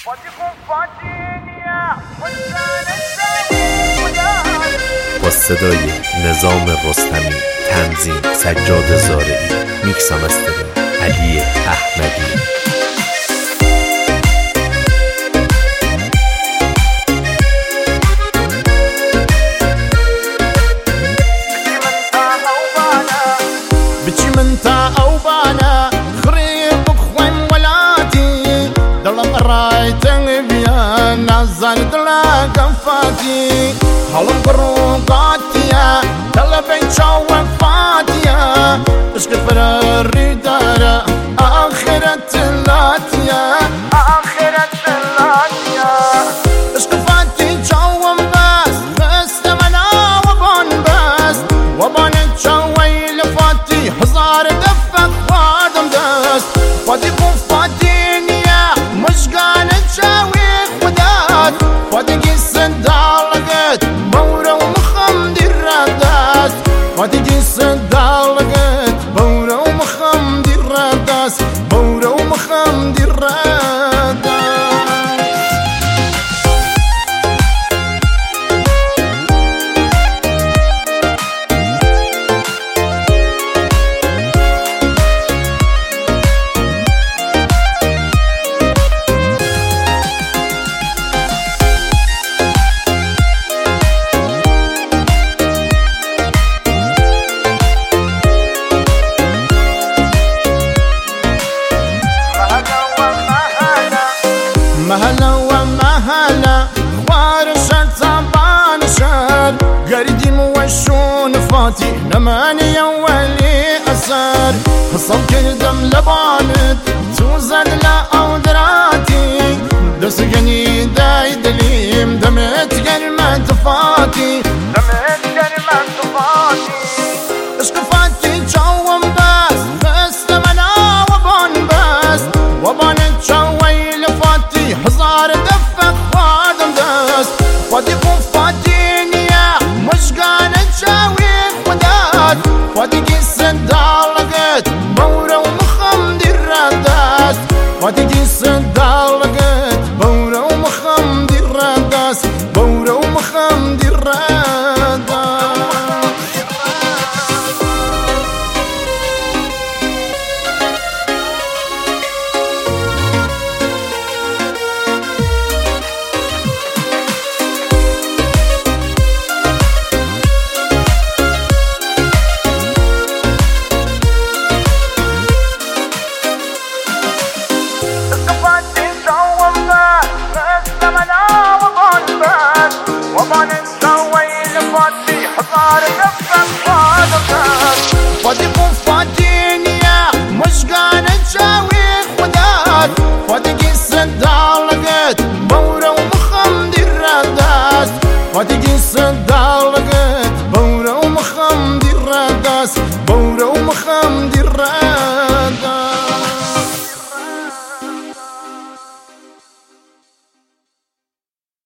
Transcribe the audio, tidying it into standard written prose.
با صدای نظام رستمی، تنظیم سجاد زارعی، میکس و مسترینگ علی احمدی. بچی من تا او بالا خريبك خوين ولاتي دلم رايتن بيا نزل دلا قفاتي هلم بروقاتيا دلبين شو وفاتيا اشك فرري دارا آخرة اللاتيا آخرة اللاتيا اشك فاتي جوم بس تمنا وبون بس وبون شوي لفاتي هزار دفك وادم دست فاتي فاتيني يا مش قالت شاوي خدات فاتي قيسن دالقت بورا ومخمدي الرداس فاتي قيسن دالقت بورا ومخمدي الرداس بورا ومخمدي الرداس. مهلا ومهلا خوار شر طبعا شر قردين وشون فاتي نماني يا ولي أسر حصل كردم لبانت توزد لا أودراتي دسقني داي دليم دمت كلمة فاتي دمت كلمة فاتي اشكفاتي جوم بس تمنا وبون بس وبون تشوي لفاتي هزار دفك وادم دست فاتي فاتيني يا مش قالت شاوي خدات فاتي قيسن دالقت بورا ومخمدي الرداس فاتي قيسن دالقت بورا ومخمدي الرداس بورا ومخمدي الرداس. فاتي فاتيني يا مش قالت شاوي خدات فاتي قيسن دالقت بورا ومخمدي الرداس فاتي قيسن دالقت بورا ومخمدي الرداس بورا ومخمدي الرداس.